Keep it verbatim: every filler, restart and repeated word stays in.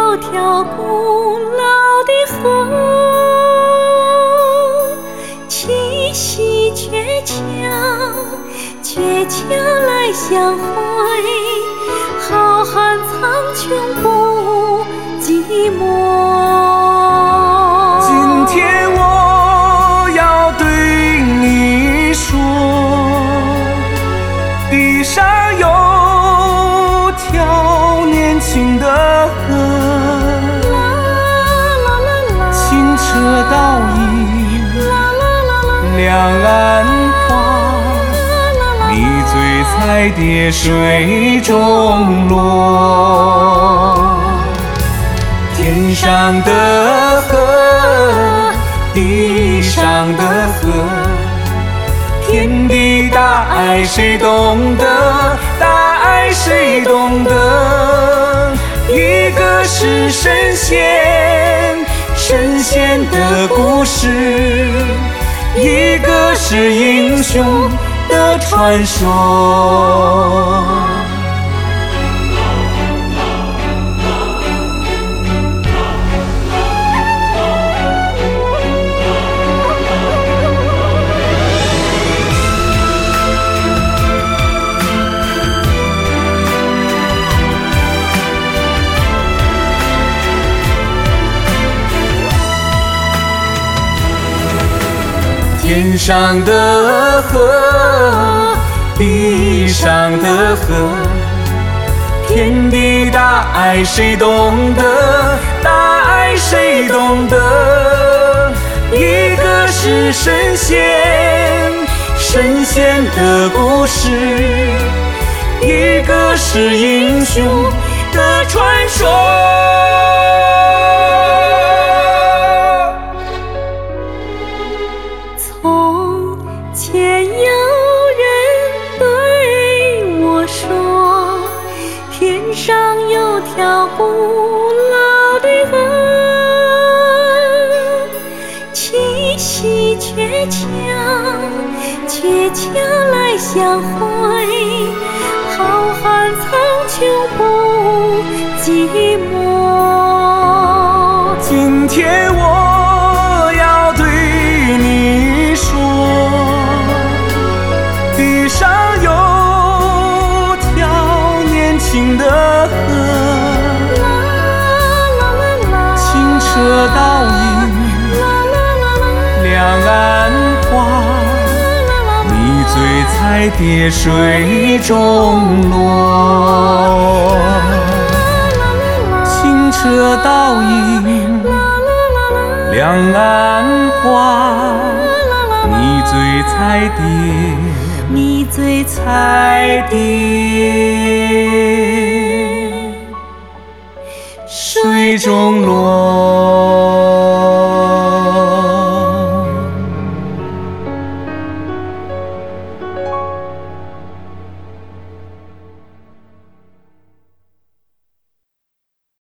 有条古老的河，气息倔强，倔强来相会，浩瀚苍穹不寂寞。 今天我要对你说，地上有条年轻的河，清澈倒映两岸花，你醉彩蝶水中落。天上的河，地上的河，天地大爱谁懂得？大爱谁懂得？一个是神仙，神仙的故事，一个是英雄的传说。天上的河，地上的河，天地大爱谁懂得？大爱谁懂得？一个是神仙，神仙的故事，一个是英雄的传说。 从前有人对我说，天上有条古老的河，气息倔强，倔强来相会，浩瀚苍穹不寂寞。 今天我要对你说，地上有条年轻的河，清澈倒映两岸花，你醉彩蝶水中落。清澈倒映两岸花，你醉彩蝶， 你最彩蝶水中落。